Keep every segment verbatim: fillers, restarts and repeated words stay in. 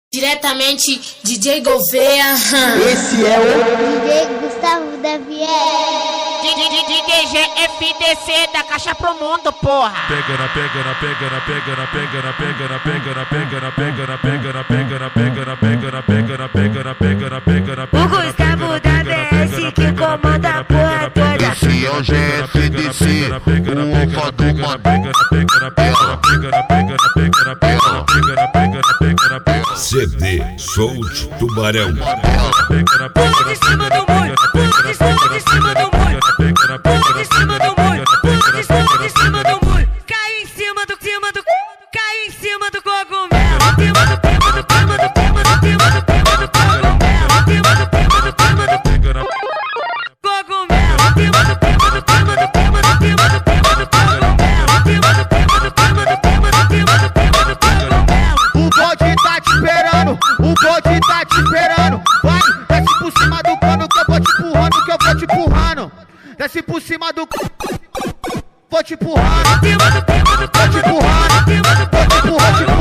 Diretamente D J Gouveia. Esse é o D J Gustavo da Vier. D J G F D C da Caixa Pro Mundo, porra. Pega na pega na pega na pega na pega na pega na pega na pega na pega na pega na pega na pega na pega na pega na pega na pega na pega na pega. O Gustavo da V S que comanda a porra toda. Esse é o G F D C, o Ofa do Maduro. C D Solte Tubarão. Pula de cima do muro, pula de cima de cima do muro, pula de cima do muro, pula de cima de cima do muro. Cai em cima do cima do, cai em cima do cogumelo, cima do cima do cima do cima do cima do cima do cogumelo, cima do cima do cima do cogumelo, cima do cima do cima do cima do cima do cima do cogumelo, cima do cima do cima do cima do cima do cima do cogumelo. O bode tá te esperando, o bode tá te esperando. Vai, desce por cima do cano que eu vou te empurrando, que eu vou te empurrando. Desce por cima do vou te empurrando, vou te empurrando, vou te empurrando, vou te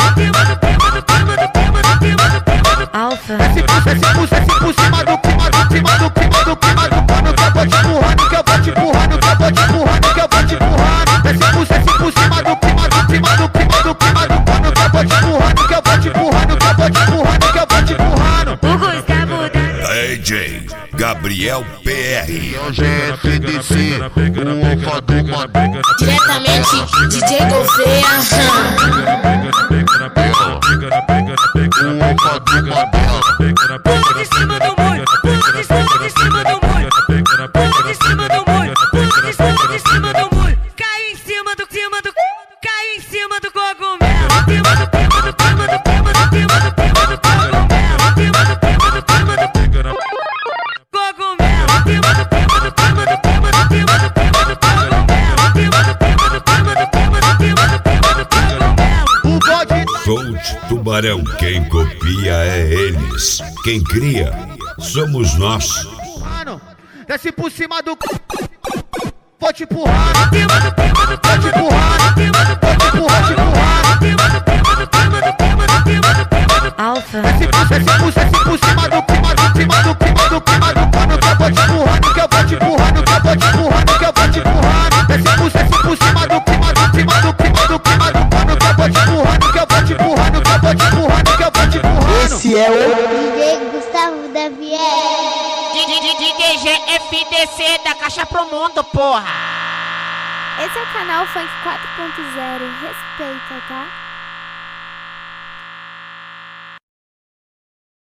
empurrando. Alfa. Desce por, desce por, desce por cima do cima do cima do cima do cima do cano que eu vou te empurrando, que eu vou te empurrando, que eu vou te empurrando, que eu vou te empurrando. Desce por, desce por cima do cima do cima do cima do cima do cano que eu vou te empurrando, que eu vou te empurrando, que eu vou te empurrando, que eu vou te empurrando. O Gustavo da D J Gabriel P R. É o G F D C, o Ofa do Maduro. Diretamente D J Gouveia. O Ofa do Maduro. pula de cima do muro, pula de cima de cima do muro, pula de cima do muro, pula de cima de cima do muro. Cai em cima do cima do, cai em cima do cogumelo, cima do cima do cima do cima do cima do cima do cogumelo, cima do cima do cima do cogumelo, cima do cima do cima do cima do cima do cima do cogumelo, cima do cima do cima do cima do cima do cima do cogumelo. O bode Solte Tubarão. Quem copia é eles. Quem cria somos nós. empurrando, desce por cima do vou te empurrando, vou te empurrando, vou te empurrando, vou te empurrando. Alfa. Desce por, desce por, desce por cima do cima do cima do cima do cima do cano que eu vou te empurrando, que eu vou te empurrando, que eu vou te empurrando, que eu vou te empurrando. Desce por, desce por cima do cima do cima do cima do cima do cano que eu vou te empurrando, que eu vou te empurrando, que eu vou te empurrando, que eu vou te empurrando. Esse é o D J Gustavo da Vier. D J G F D C da Caixa Pro Mundo, porra. Esse é o canal Funk quatro ponto zero. Respeita, tá?